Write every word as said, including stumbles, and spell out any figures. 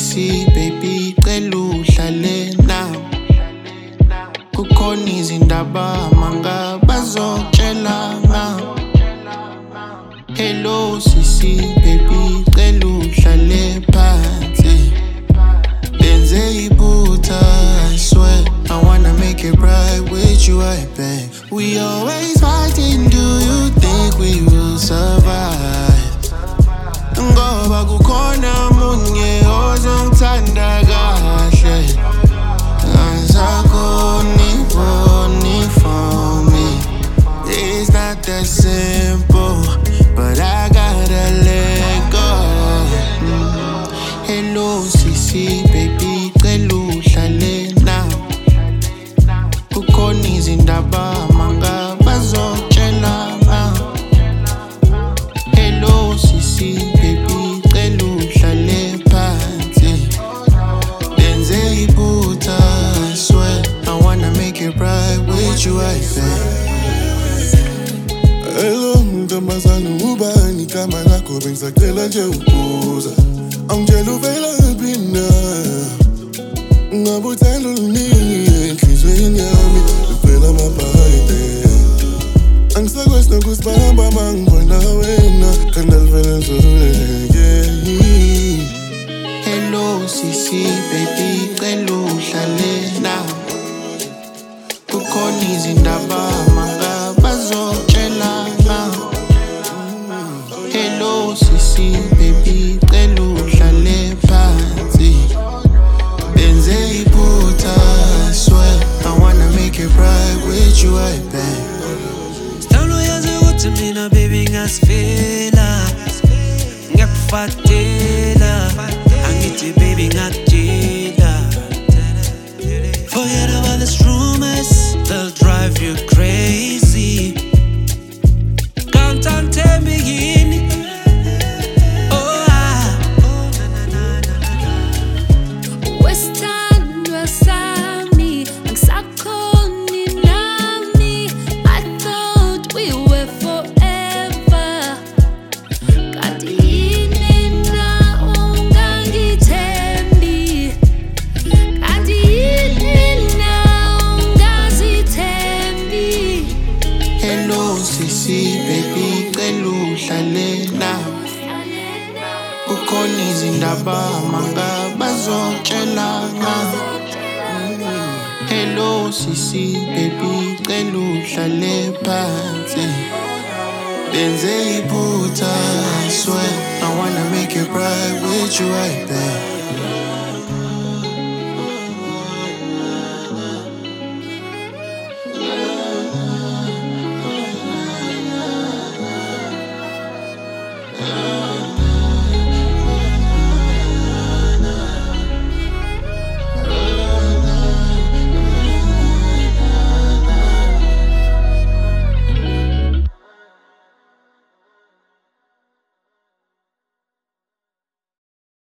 sisi baby cela uhlale nami. Kukhona izindaba manga bazokutshela ngami. Hello sisi baby cela uhlale phansi. Benze iphutha, I swear I wanna make it right with you, I beg. We always fighting, do you think we will survive? Ngoba kukhona munye ozongithanda kahle. Angisakhoni boni for me. It's not that simple, but I gotta let go. mm. Hello sisi baby cela uhlale nami. Kukhona izindaba manga bazokutshela ngami. Hello sisi baby cela uhlale phansi. Benze iphutha, I swear I wanna make it right with you, I beg. Hello mntombazane, ubani igama lakho? Bengisacela nje ukubuza, angitshela uvelaphi na? Ngabe uthando luningi enhliziyweni yami, luvela amabhayide. Angisakwesi nokusibamba mangibona wena, khanda livele ngizululeke. Hello sisi baby cela uhlale nami. Kukhona izindaba manga bazokutshela ngami. Hello sisi baby cela uhlale phansi. Benze iphutha, I swear I wanna make it right with you, I beg. Sithandwa yazi ukuthi mina baby ngasifela, ngiyakufatela, angithi baby ngakutshela. Forget about these rumors, they'll drive you crazy. Can't untell me yini. Oh ah. Wesithandwa sami, angisakhoni nami. I thought we were forever. Kanti yini na ungangithembi? Kanti yini na ungazithembi? Hello sisi baby cela uhlale nami. Kukhona izindaba manga bazokutshela ngami. Hello sisi baby cela uhlale phansi. Benze iphutha, I swear I wanna make it right with you, I beg.